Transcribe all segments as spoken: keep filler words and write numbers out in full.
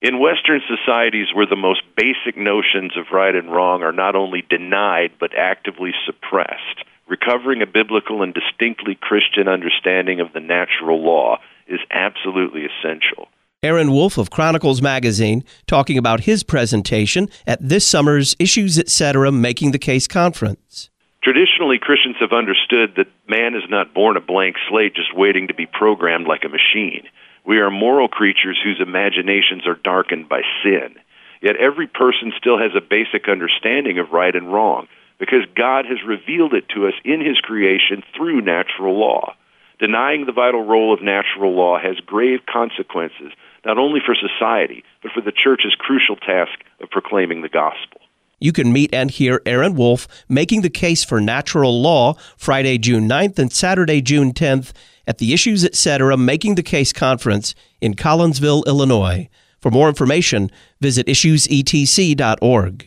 In Western societies where the most basic notions of right and wrong are not only denied but actively suppressed, recovering a biblical and distinctly Christian understanding of the natural law is absolutely essential. Aaron Wolf of Chronicles Magazine talking about his presentation at this summer's Issues Etc. Making the Case conference. Traditionally, Christians have understood that man is not born a blank slate just waiting to be programmed like a machine. We are moral creatures whose imaginations are darkened by sin. Yet every person still has a basic understanding of right and wrong because God has revealed it to us in His creation through natural law. Denying the vital role of natural law has grave consequences, not only for society, but for the Church's crucial task of proclaiming the gospel. You can meet and hear Aaron Wolf making the case for natural law Friday, June ninth and Saturday, June tenth at the Issues Etc. Making the Case conference in Collinsville, Illinois. For more information, visit issues e t c dot org.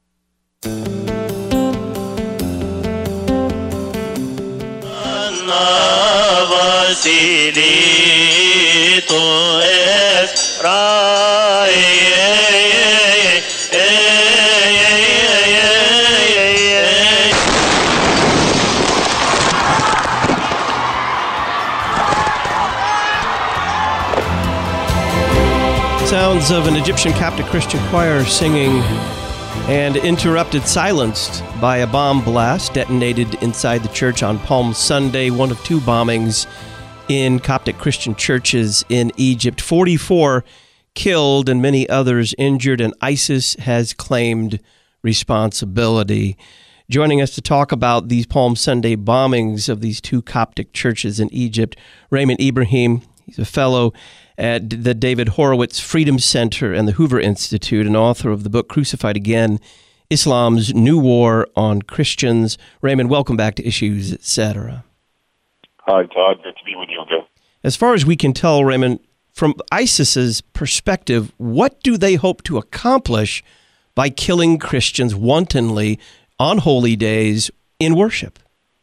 Sounds of an Egyptian Coptic Christian choir singing and interrupted, silenced by a bomb blast detonated inside the church on Palm Sunday, one of two bombings in Coptic Christian churches in Egypt. forty-four killed and many others injured, and ISIS has claimed responsibility. Joining us to talk about these Palm Sunday bombings of these two Coptic churches in Egypt, Raymond Ibrahim. He's a fellow at the David Horowitz Freedom Center and the Hoover Institute, and author of the book Crucified Again, Islam's New War on Christians. Raymond, welcome back to Issues Etc. Hi, Todd. Good to be with you again. As far as we can tell, Raymond, from ISIS's perspective, what do they hope to accomplish by killing Christians wantonly on holy days in worship?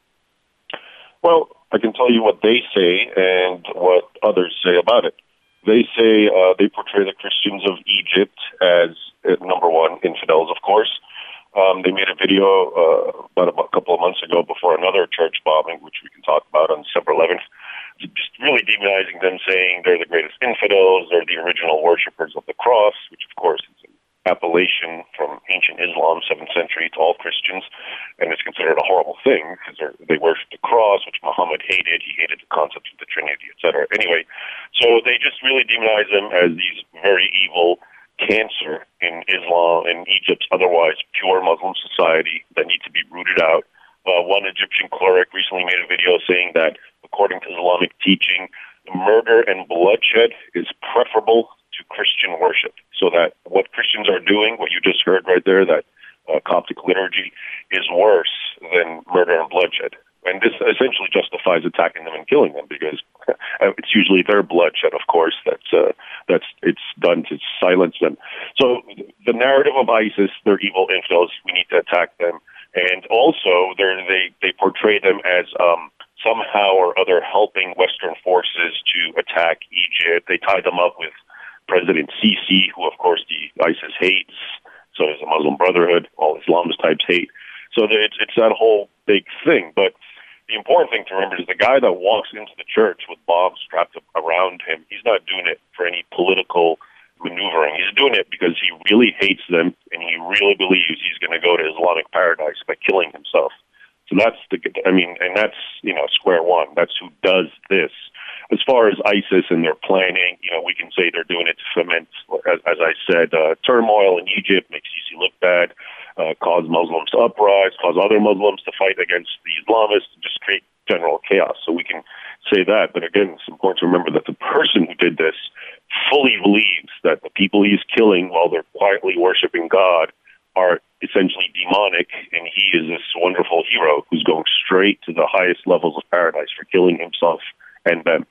Well, I can tell you what they say and what others say about it. They say uh, they portray the Christians of Egypt as, uh, number one, infidels, of course. Um, they made a video uh, about a couple of months ago before another church bombing, which we can talk about on December eleventh, just really demonizing them, saying they're the greatest infidels, they're the original worshipers of the cross, which, of course, is an appellation from ancient Islam, seventh century, to all Christians, and it's considered a horrible thing because they worship the cross, which Muhammad hated. He hated the concept of the Trinity, et cetera. Anyway, so they just really demonize them as these very evil cancer in Islam, in Egypt's otherwise pure Muslim society that need to be rooted out. Uh, one Egyptian cleric recently made a video saying that, according to Islamic teaching, murder and bloodshed is preferable to Christian worship. So that what Christians are doing, what you just heard right there, that uh, Coptic liturgy, is worse than murder and bloodshed. And this essentially justifies attacking them and killing them because it's usually their bloodshed, of course, that's uh, that's it's done to silence them. So the narrative of ISIS, they're evil infidels, we need to attack them. And also they're, they, they portray them as um, somehow or other helping Western forces to attack Egypt. They tie them up with President Sisi, who, of course, the ISIS hates. So is the Muslim Brotherhood, all Islamist types hate. So it's, it's that whole big thing. But the important thing to remember is the guy that walks into the church with bombs strapped around him, he's not doing it for any political maneuvering. He's doing it because he really hates them, and he really believes he's going to go to Islamic paradise by killing himself. So that's the, I mean, and that's, you know, square one. That's who does this. As far as ISIS and their planning, you know, we can say they're doing it to foment, as, as I said, uh, turmoil in Egypt, make Sisi look bad, uh, cause Muslims to uprise, cause other Muslims to fight against the Islamists, and just create general chaos. So we can say that. But again, it's important to remember that the person who did this fully believes that the people he's killing while they're quietly worshiping God are essentially demonic, and he is this wonderful hero who's going straight to the highest levels of paradise for killing himself and them.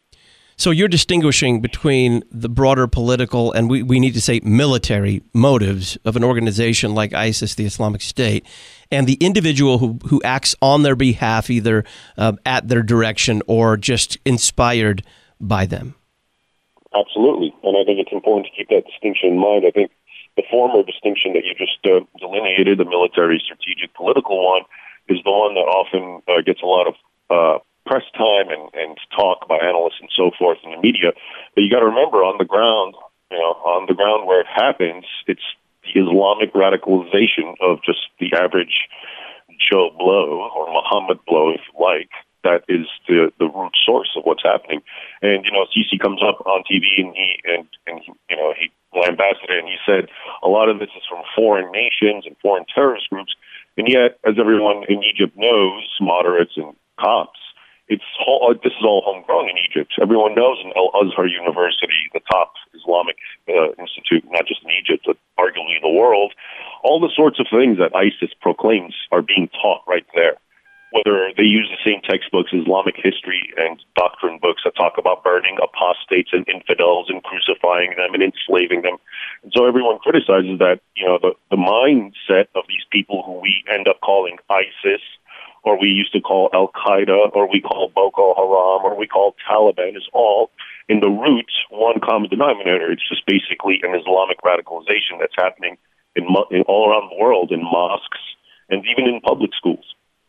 So you're distinguishing between the broader political and we, we need to say military motives of an organization like ISIS, the Islamic State, and the individual who, who acts on their behalf, either uh, at their direction or just inspired by them. Absolutely. And I think it's important to keep that distinction in mind. I think the former distinction that you just uh, delineated, the military, strategic, political one, is the one that often uh, gets a lot of uh, press time and, and talk by analysts and so forth in the media. But you got to remember, on the ground, you know, on the ground where it happens, it's the Islamic radicalization of just the average Joe Blow, or Muhammad Blow, if you like. That is the the root source of what's happening. And, you know, Sisi comes up on T V and he, and, and he, you know, he lambasted it and he said a lot of this is from foreign nations and foreign terrorist groups. And yet, as everyone in Egypt knows, moderates and cops, it's all, this is all homegrown in Egypt. Everyone knows in Al-Azhar University, the top Islamic uh, institute, not just in Egypt, but arguably the world, all the sorts of things that ISIS proclaims are being taught right there. Whether they use the same textbooks, Islamic history and doctrine books that talk about burning apostates and infidels and crucifying them and enslaving them. And so everyone criticizes that, you know, the, the mindset of these people who we end up calling ISIS, or we used to call Al-Qaeda, or we call Boko Haram, or we call Taliban, is all in the root one common denominator. It's just basically an Islamic radicalization that's happening in, in all around the world, in mosques and even in public schools.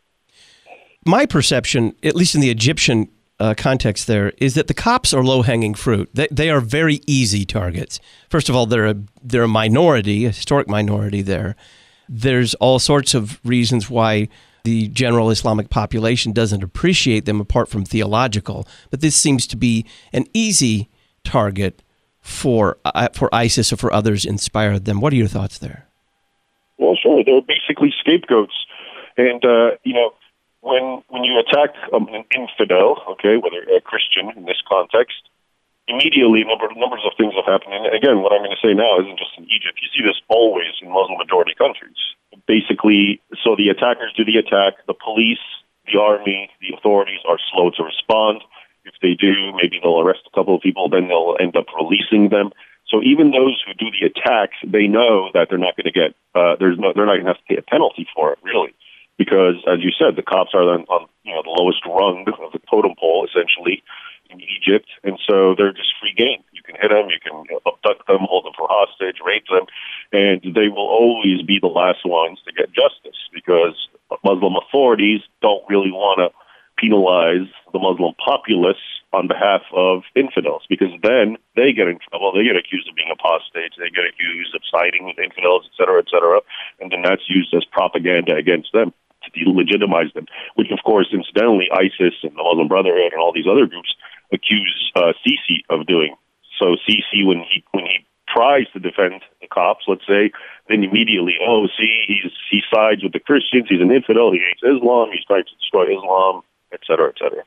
My perception, at least in the Egyptian uh, context there, is that the cops are low-hanging fruit. They, they are very easy targets. First of all, they're a, they're a minority, a historic minority there. There's all sorts of reasons why the general Islamic population doesn't appreciate them apart from theological. But this seems to be an easy target for uh, for ISIS or for others inspired them. What are your thoughts there? Well, sure. They're basically scapegoats. And, uh, you know, When when you attack um, an infidel, okay, whether a Christian in this context, immediately number, numbers of things have happened. And again, what I'm going to say now isn't just in Egypt. You see this always in Muslim-majority countries. Basically, so the attackers do the attack. The police, the army, the authorities are slow to respond. If they do, maybe they'll arrest a couple of people, then they'll end up releasing them. So even those who do the attack, they know that they're not going to get, uh, there's no, they're not going to have to pay a penalty for it, really. Because, as you said, the cops are on, on you know the lowest rung of the totem pole, essentially, in Egypt, and so they're just free game. You can hit them, you can abduct them, hold them for hostage, rape them, and they will always be the last ones to get justice because Muslim authorities don't really want to penalize the Muslim populace on behalf of infidels, because then they get in trouble. They get accused of being apostates. They get accused of siding with infidels, et cetera, et cetera, and then that's used as propaganda against them to delegitimize them, which, of course, incidentally, ISIS and the Muslim Brotherhood and all these other groups accuse uh, Sisi of doing. So Sisi, when he when he tries to defend the cops, let's say, then immediately, oh, see, he's he sides with the Christians. He's an infidel. He hates Islam. He's trying to destroy Islam, et cetera, et cetera.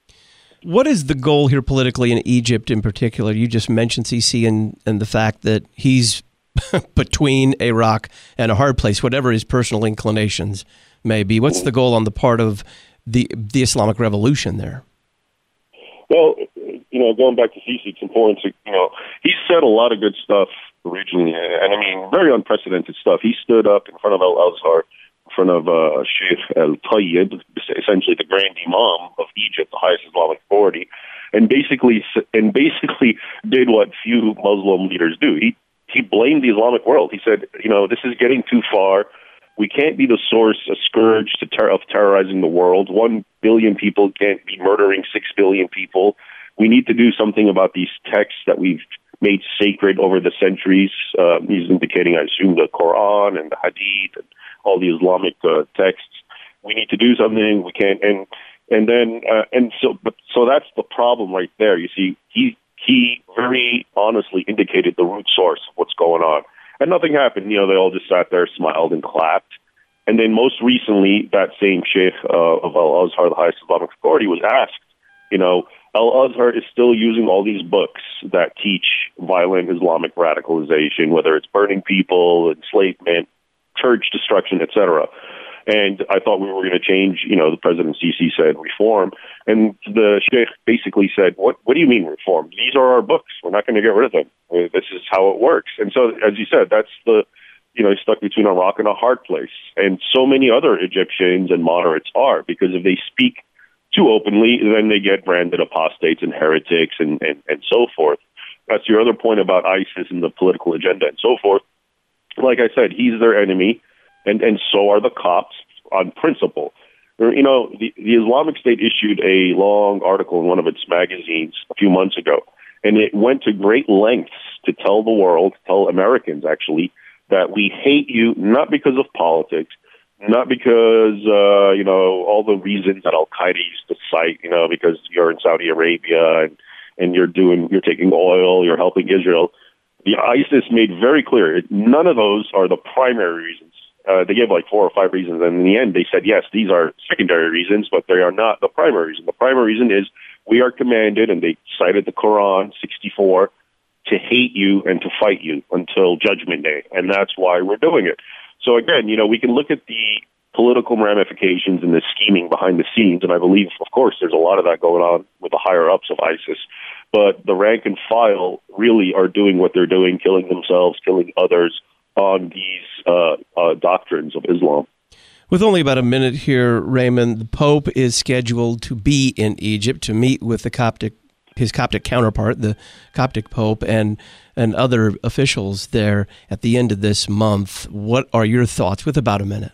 What is the goal here politically in Egypt in particular? You just mentioned Sisi and, and the fact that he's between a rock and a hard place, whatever his personal inclinations may be. What's the goal on the part of the the Islamic Revolution there? Well, you know, going back to Sisi, it's important to, you know, he said a lot of good stuff originally, and I mean, very unprecedented stuff. He stood up in front of Al-Azhar, in front of uh, Sheikh Al-Tayyib, essentially the Grand Imam of Egypt, the highest Islamic authority, and basically and basically did what few Muslim leaders do. He he blamed the Islamic world. He said, you know, this is getting too far. We can't be the source, a scourge to ter- of terrorizing the world. One billion people can't be murdering six billion people. We need to do something about these texts that we've made sacred over the centuries. Uh, he's indicating, I assume, the Quran and the Hadith and all the Islamic uh, texts. We need to do something. We can't, and and then uh, and so, but so that's the problem right there. You see, he he very honestly indicated the root source of what's going on. And nothing happened. You know, they all just sat there, smiled, and clapped. And then most recently, that same sheikh uh, of Al-Azhar, the highest Islamic authority, was asked, you know, Al-Azhar is still using all these books that teach violent Islamic radicalization, whether it's burning people, enslavement, church destruction, et cetera. And I thought we were going to change, you know, the President Sisi said reform. And the sheikh basically said, what What do you mean reform? These are our books. We're not going to get rid of them. This is how it works. And so, as you said, that's the, you know, he's stuck between a rock and a hard place. And so many other Egyptians and moderates are, because if they speak too openly, then they get branded apostates and heretics and, and, and so forth. That's your other point about ISIS and the political agenda and so forth. Like I said, he's their enemy, and, and so are the Copts on principle. You know, the, the Islamic State issued a long article in one of its magazines a few months ago, and it went to great lengths to tell the world, tell Americans actually, that we hate you not because of politics, not because, uh, you know, all the reasons that Al-Qaeda used to cite, you know, because you're in Saudi Arabia and, and you're doing, you're taking oil, you're helping Israel. The ISIS made very clear none of those are the primary reasons. Uh, they gave like four or five reasons, and in the end, they said, yes, these are secondary reasons, but they are not the primary reason. The primary reason is we are commanded, and they cited the Quran, sixty-four, to hate you and to fight you until Judgment Day, and that's why we're doing it. So again, you know, we can look at the political ramifications and the scheming behind the scenes, and I believe, of course, there's a lot of that going on with the higher-ups of ISIS, but the rank and file really are doing what they're doing, killing themselves, killing others, on these uh, uh, doctrines of Islam. With only about a minute here, Raymond, the Pope is scheduled to be in Egypt to meet with the Coptic, his Coptic counterpart, the Coptic Pope, and and other officials there at the end of this month. What are your thoughts? With about a minute.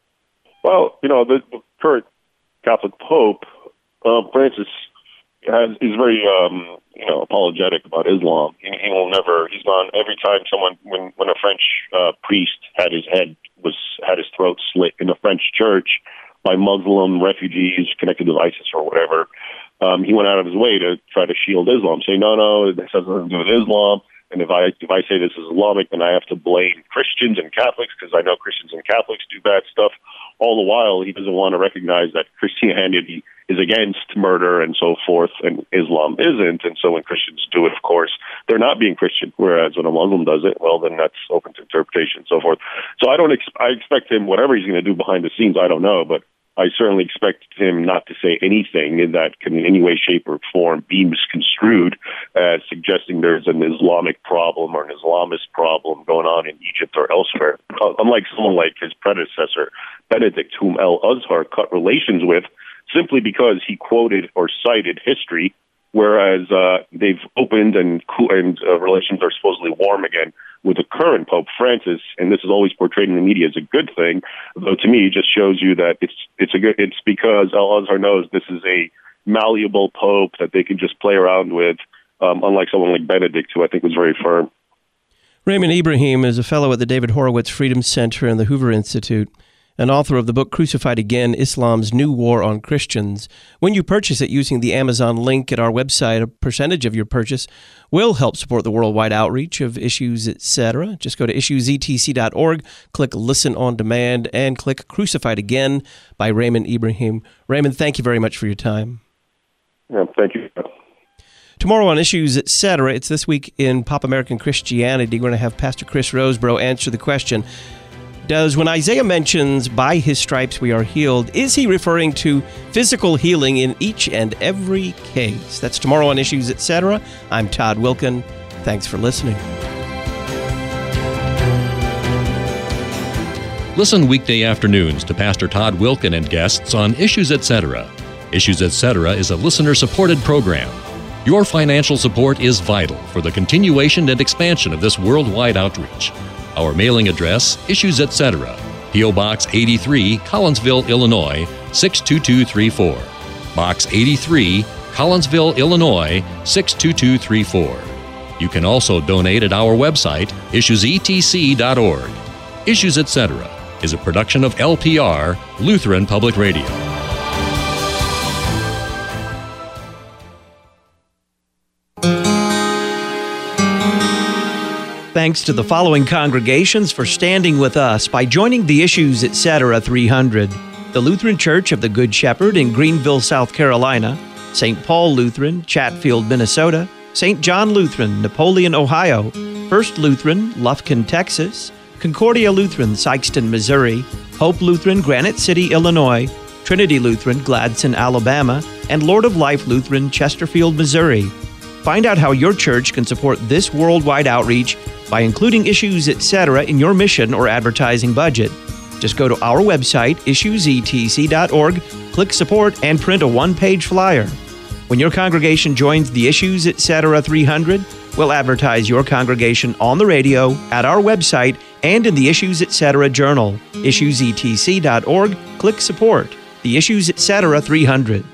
Well, you know, the, the current Catholic Pope, uh, Francis, has, is very, um, you know, apologetic about Islam. He, he will never. He's gone every time someone, when when a French uh, priest had his head was had his throat slit in a French church by Muslim refugees connected to ISIS or whatever, um, he went out of his way to try to shield Islam, saying, "No, no, this has nothing to do with Islam. And if I if I say this is Islamic, then I have to blame Christians and Catholics because I know Christians and Catholics do bad stuff." All the while, he doesn't want to recognize that Christianity is against murder and so forth, and Islam isn't. And so when Christians do it, of course, they're not being Christian. Whereas when a Muslim does it, well, then that's open to interpretation and so forth. So I don't. Ex- I expect him, whatever he's going to do behind the scenes, I don't know, but I certainly expect him not to say anything that can in any way, shape, or form be misconstrued as suggesting there's an Islamic problem or an Islamist problem going on in Egypt or elsewhere. Unlike someone like his predecessor, Benedict, whom Al-Azhar cut relations with simply because he quoted or cited history, whereas uh, they've opened and, and uh, relations are supposedly warm again with the current Pope Francis, and this is always portrayed in the media as a good thing, though to me it just shows you that it's it's a good, it's because Al-Azhar knows this is a malleable Pope that they can just play around with, um, unlike someone like Benedict, who I think was very firm. Raymond Ibrahim is a fellow at the David Horowitz Freedom Center and the Hoover Institute, and author of the book Crucified Again, Islam's New War on Christians. When you purchase it using the Amazon link at our website, a percentage of your purchase will help support the worldwide outreach of Issues, et cetera. Just go to issues e t c dot org, click Listen on Demand, and click Crucified Again by Raymond Ibrahim. Raymond, thank you very much for your time. Yeah, thank you. Tomorrow on Issues, et cetera, it's This Week in Pop American Christianity. We're going to have Pastor Chris Rosebrough answer the question, does when Isaiah mentions, by his stripes we are healed, is he referring to physical healing in each and every case? That's tomorrow on Issues, et cetera. I'm Todd Wilken. Thanks for listening. Listen weekday afternoons to Pastor Todd Wilken and guests on Issues, et cetera. Issues, et cetera is a listener-supported program. Your financial support is vital for the continuation and expansion of this worldwide outreach. Our mailing address, Issues, et cetera. P O. Box eighty-three, Collinsville, Illinois, six two two three four. Box eighty-three, Collinsville, Illinois, six two two three four. You can also donate at our website, issues e t c dot org. Issues, et cetera is a production of L P R, Lutheran Public Radio. Thanks to the following congregations for standing with us by joining the Issues, et cetera. three hundred. The Lutheran Church of the Good Shepherd in Greenville, South Carolina, Saint Paul Lutheran, Chatfield, Minnesota, Saint John Lutheran, Napoleon, Ohio, First Lutheran, Lufkin, Texas, Concordia Lutheran, Sikeston, Missouri, Hope Lutheran, Granite City, Illinois, Trinity Lutheran, Gladson, Alabama, and Lord of Life Lutheran, Chesterfield, Missouri. Find out how your church can support this worldwide outreach by including Issues, et cetera in your mission or advertising budget. Just go to our website, issues e t c dot org, click Support, and print a one-page flyer. When your congregation joins the Issues, et cetera. three hundred, We'll advertise your congregation on the radio, at our website, and in the Issues Etc. Journal. issues e t c dot org. Click Support. The Issues Etc. three hundred.